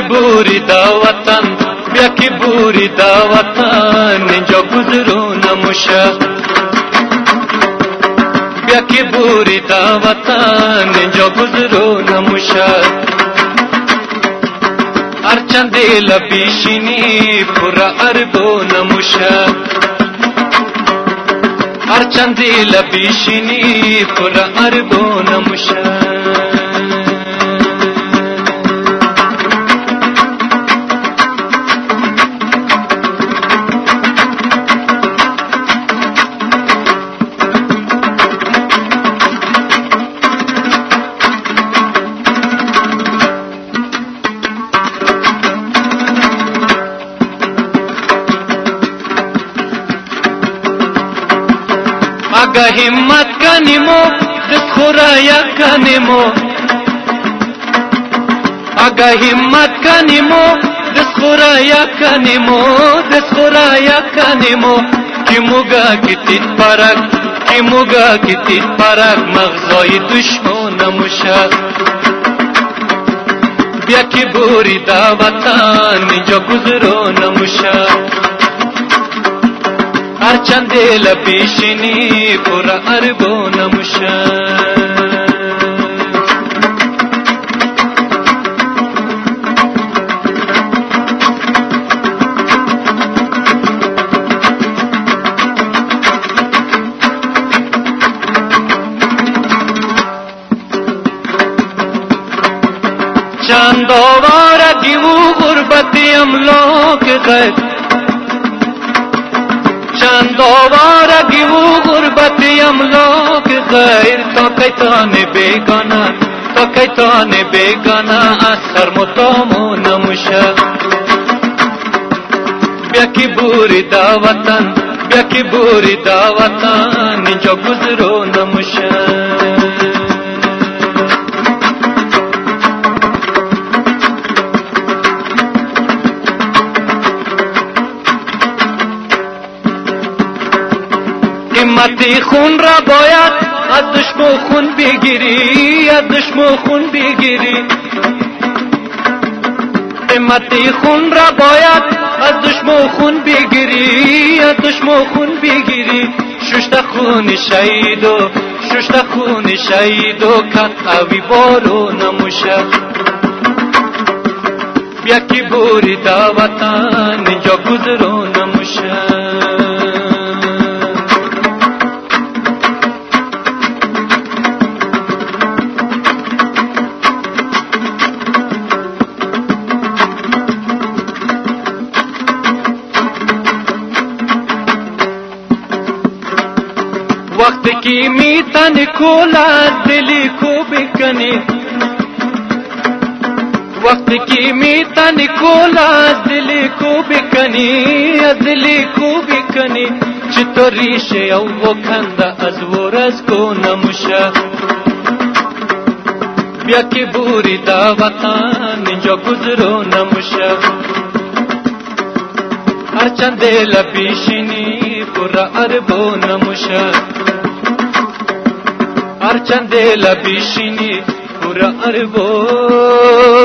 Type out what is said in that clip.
بوری دا وطن بیا کی بوری دا وطن اینجا گذرو نموشه بیا کی بوری دا وطن اینجا گذرو نموشه هرچند لبیشینی پر عربو نموشه هرچند لبیشینی پر عربو نموشه اگه همت کنیمو دست خورایا کنیمو اگه همت کنیمو دست خورایا کنیمو دست خورایا کنیمو کی موگا کتید پرک کی موگا کتید پرک مغزای دشمن نموشه بیا کی بوری دا وطن اینجا گذرو نموشه هرچند لبیشینی پر عربو نموشه چند آوارگی و غربتی املاک غیر چند آوارگی و غربتی املاک غیر تا کیتان بیگانه تا کیتان بیگانه از سرمتامو نموشه بیا کی بوری دا وطن بیا کی بوری دا وطن اینجا گذرو نموشه همتی خون را باید از دشمن خون بگیری از دشمن خون بگیری همتی خون را باید از دشمن خون بگیری از دشمن خون بگیری ششت خون شهیدو ششت خون شهیدو کت قوی بارو نموشه بیا کی بوری دا وطن اینجا گذرو نموشه وقت کی میتن کولا دلی کو بکنی وقت کی میتن کولا دلی کو بکنی دلی کو بکنی چطور ریشه او کنده از ورز کو نموشه بیا کی بوری دا وطن اینجا گذرو نموشه هرچند لبیشینی پر عربو نموشه هرچند لبیشینی پر عربو